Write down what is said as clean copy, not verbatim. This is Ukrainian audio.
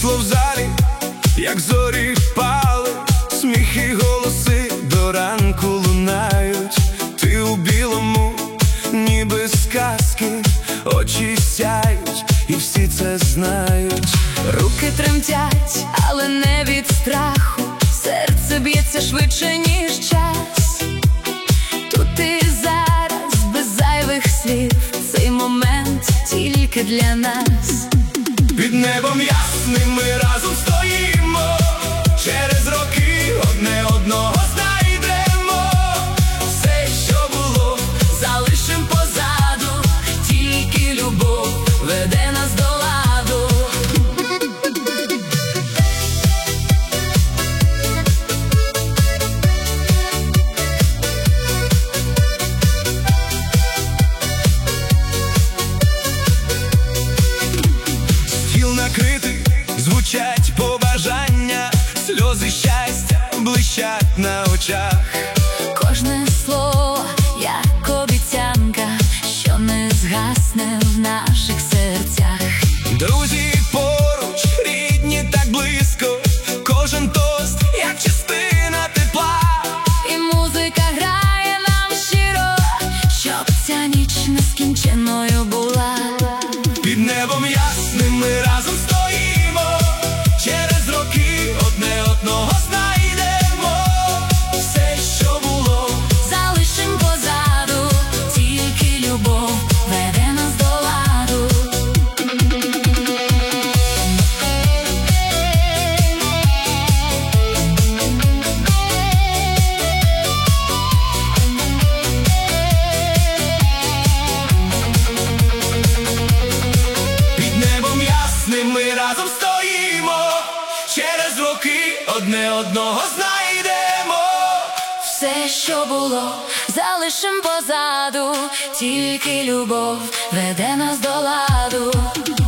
світло в залі, як зорі впали, сміх і голоси до ранку лунають. Ти у білому, ніби сказки, очі сяють, і всі це знають. Руки тремтять, але не від страху, серце б'ється швидше, ніж час. Тут і зараз, без зайвих слів, цей момент тільки для нас. Під небом ясним ми разом стоїмо, через роки одне одного знайдемо. Все, що було, залишим позаду, тільки любов веде нас до ладу. Стіл накритий, звучать побажання, сльози щастя блищать на очах. Кожне слово, як обіцянка, що не згасне в наших серцях. Друзі поруч, рідні так близько, кожен тост, як частина тепла. І музика грає нам щиро, щоб ця ніч нескінченною була. Під небом ясним ми разом стоїмо, через роки одне одного знайдемо. Все, що було, Залишим позаду, тільки любов веде нас до ладу. під небом ясним ми разом стоїмо, через роки одне одного знайдемо. Все, що було, залишим позаду, тільки любов веде нас до ладу.